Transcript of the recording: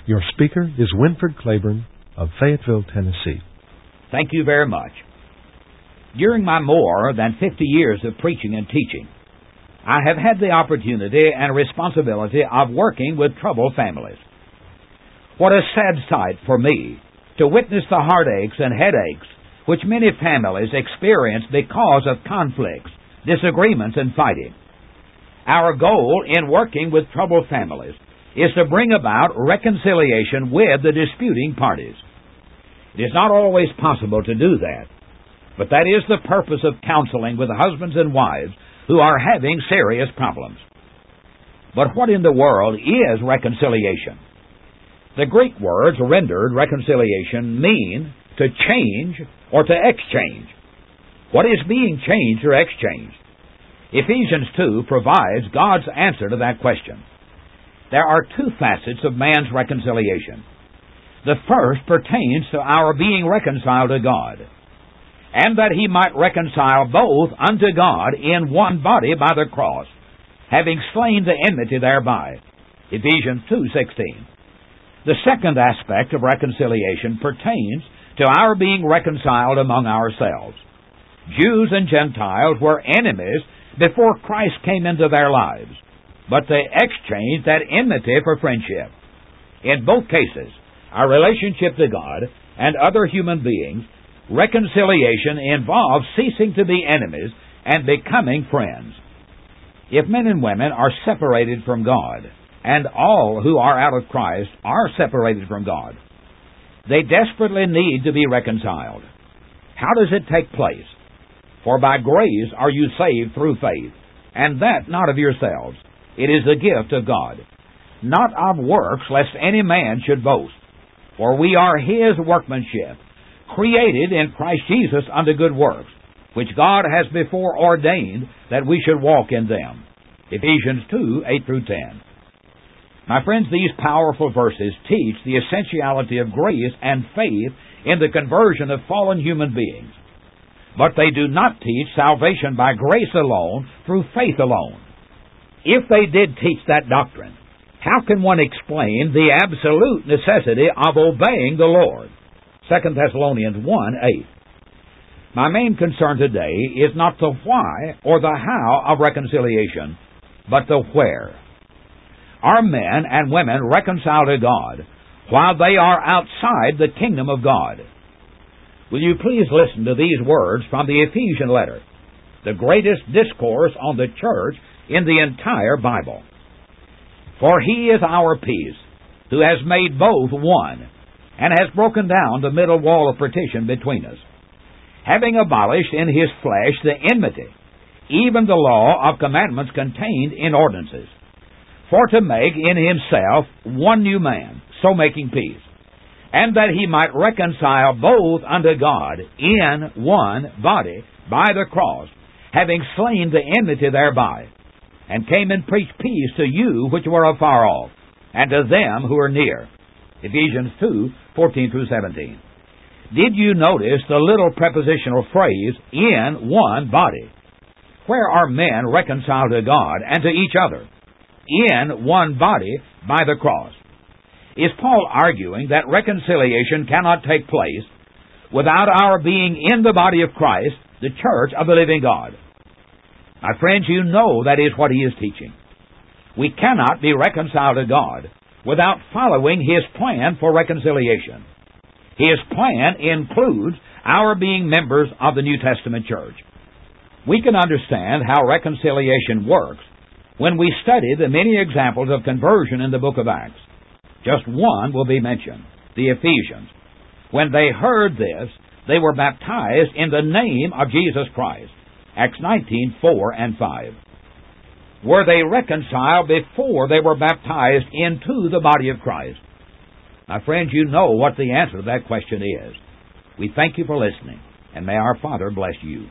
Your speaker is Winford Claiborne of Fayetteville, Tennessee. Thank you very much. During my more than 50 years of preaching and teaching, I have had the opportunity and responsibility of working with troubled families. What a sad sight for me to witness the heartaches and headaches which many families experience because of conflicts, disagreements, and fighting. Our goal in working with troubled families is to bring about reconciliation with the disputing parties. It is not always possible to do that, but that is the purpose of counseling with husbands and wives who are having serious problems. But what in the world is reconciliation? The Greek words rendered reconciliation mean to change or to exchange. What is being changed or exchanged? Ephesians 2 provides God's answer to that question. There are two facets of man's reconciliation. The first pertains to our being reconciled to God, and that He might reconcile both unto God in one body by the cross, having slain the enmity thereby. Ephesians 2:16. The second aspect of reconciliation pertains to our being reconciled among ourselves. Jews and Gentiles were enemies before Christ came into their lives, but they exchanged that enmity for friendship. In both cases, our relationship to God and other human beings, reconciliation involves ceasing to be enemies and becoming friends. If men and women are separated from God, and all who are out of Christ are separated from God, they desperately need to be reconciled. How does it take place? For by grace are you saved through faith, and that not of yourselves. It is the gift of God, not of works, lest any man should boast. For we are His workmanship, created in Christ Jesus unto good works, which God has before ordained that we should walk in them. Ephesians 2:8-10. My friends, these powerful verses teach the essentiality of grace and faith in the conversion of fallen human beings. But they do not teach salvation by grace alone, through faith alone. If they did teach that doctrine, how can one explain the absolute necessity of obeying the Lord? 2 Thessalonians 1:8. My main concern today is not the why or the how of reconciliation, but the where. Are men and women reconciled to God while they are outside the kingdom of God? Will you please listen to these words from the Ephesian letter, the greatest discourse on the church in the entire Bible. For He is our peace, who has made both one, and has broken down the middle wall of partition between us, having abolished in His flesh the enmity, even the law of commandments contained in ordinances, for to make in Himself one new man, so making peace, and that He might reconcile both unto God in one body by the cross, having slain the enmity thereby, and came and preached peace to you which were afar off, and to them who are near. Ephesians 2:14-17. Did you notice the little prepositional phrase, in one body? Where are men reconciled to God and to each other? In one body by the cross. Is Paul arguing that reconciliation cannot take place without our being in the body of Christ, the church of the living God? My friends, you know that is what he is teaching. We cannot be reconciled to God without following His plan for reconciliation. His plan includes our being members of the New Testament church. We can understand how reconciliation works when we study the many examples of conversion in the book of Acts. Just one will be mentioned, the Ephesians. When they heard this, they were baptized in the name of Jesus Christ. Acts 19:4-5. Were they reconciled before they were baptized into the body of Christ? My friends, you know what the answer to that question is. We thank you for listening, and may our Father bless you.